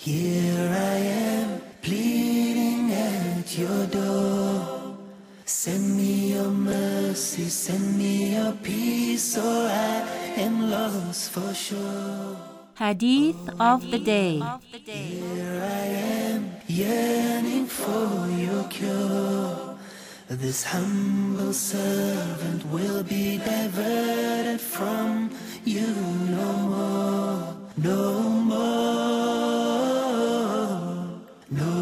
Here I am, pleading at your door. Send me your mercy, send me your peace, or I am lost for sure. Hadith of the Day. Here I am, yearning for your cure. This humble servant will be diverted from you no more, no more, no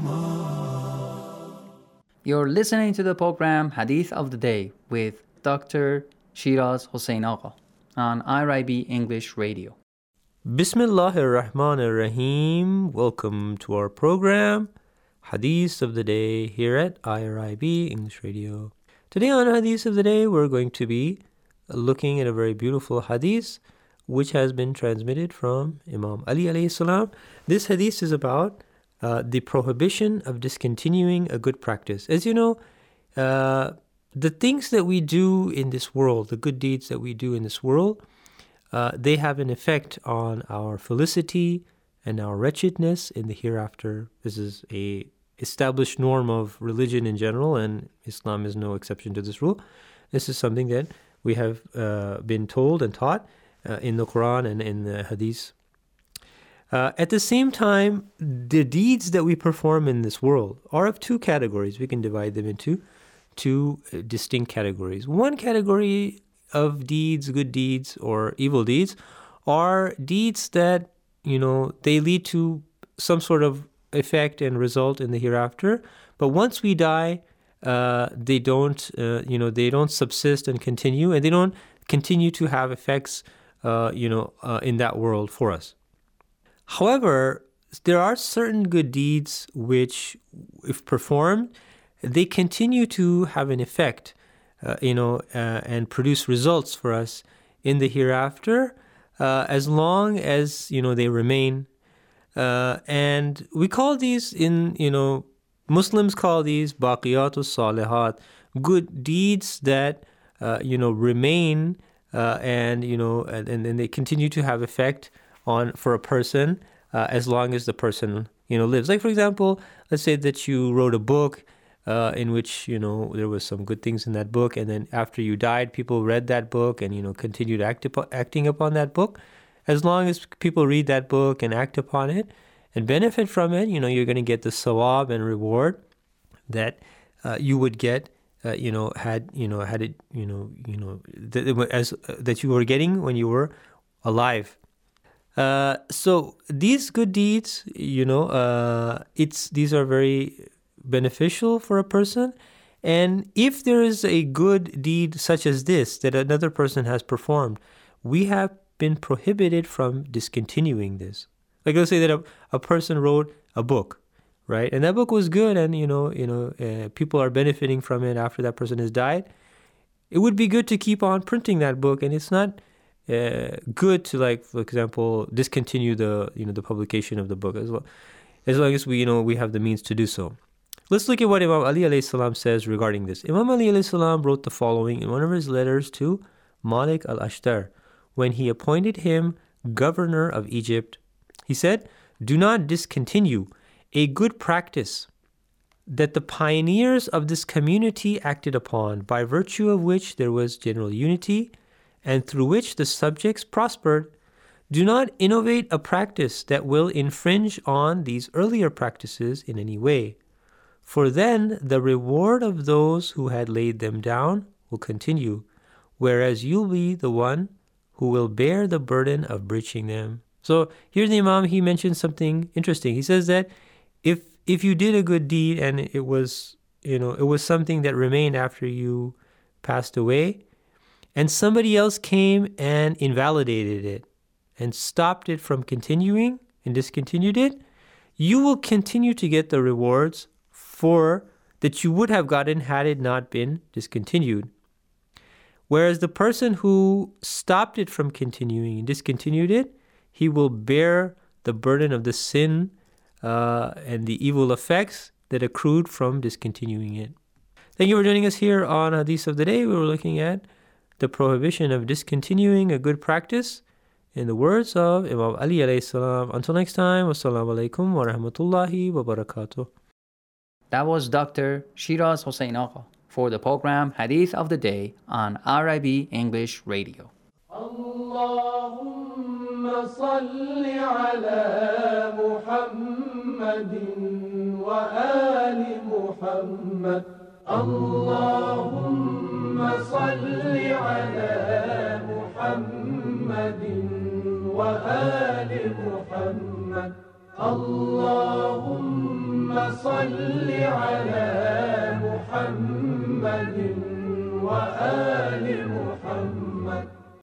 more. You're listening to the program Hadith of the Day with Dr. Shiraz Hossein Agha on IRIB English Radio. Bismillahir Rahmanir Rahim. Welcome to our program, Hadith of the Day, here at IRIB English Radio. Today on Hadith of the Day, we're going to be looking at a very beautiful hadith which has been transmitted from Imam Ali alayhi salam. This hadith is about the prohibition of discontinuing a good practice. As you know, the things that we do in this world, the good deeds that we do in this world, they have an effect on our felicity and our wretchedness in the hereafter. This is a established norm of religion in general, and Islam is no exception to this rule. This is something that we have been told and taught in the Quran and in the Hadith. At the same time, the deeds that we perform in this world are of two categories. We can divide them into two distinct categories. One category of deeds, good deeds or evil deeds, are deeds that, they lead to some sort of effect and result in the hereafter. But once we die, they don't subsist and continue, and they don't continue to have effects, in that world for us. However, there are certain good deeds which, if performed, they continue to have an effect, and produce results for us in the hereafter, as long as, they remain. And we call these Muslims call these baqiyatus salihat, good deeds that, remain, and they continue to have effect for a person, as long as the person, lives. Like, for example, let's say that you wrote a book, in which, there was some good things in that book, and then after you died, people read that book and, continued acting upon that book. As long as people read that book and act upon it and benefit from it, you're going to get the sawab and reward that you would get, that you were getting when you were alive. So these good deeds, these are very beneficial for a person. And if there is a good deed such as this that another person has performed, we have been prohibited from discontinuing this. Like, let's say that a person wrote a book, right? And that book was good, and people are benefiting from it after that person has died. It would be good to keep on printing that book, and it's not good to, like, for example, discontinue the publication of the book as well, as long as we have the means to do so. Let's look at what Imam Ali alayhi salam says regarding this. Imam Ali alayhi salam wrote the following in one of his letters to Malik al-Ashtar when he appointed him governor of Egypt. He said, "Do not discontinue a good practice that the pioneers of this community acted upon, by virtue of which there was general unity and through which the subjects prospered. Do not innovate a practice that will infringe on these earlier practices in any way. For then the reward of those who had laid them down will continue, whereas you'll be the one who will bear the burden of breaching them." So here's the Imam, he mentions something interesting. He says that if you did a good deed and it was something that remained after you passed away, and somebody else came and invalidated it and stopped it from continuing and discontinued it, you will continue to get the rewards that you would have gotten had it not been discontinued. Whereas the person who stopped it from continuing and discontinued it, he will bear the burden of the sin and the evil effects that accrued from discontinuing it. Thank you for joining us here on Hadith of the Day. We were looking at the prohibition of discontinuing a good practice In the words of Imam Ali alayhi salam, until next time, wassalamu alaikum wa rahmatullahi wa barakatuh. That was Dr. Shiraz Hossein Agha for the program Hadith of the Day on RIB English Radio. اللهم صل على محمد وآل محمد اللهم صل على محمد وآل محمد اللهم صل على محمد وآل محمد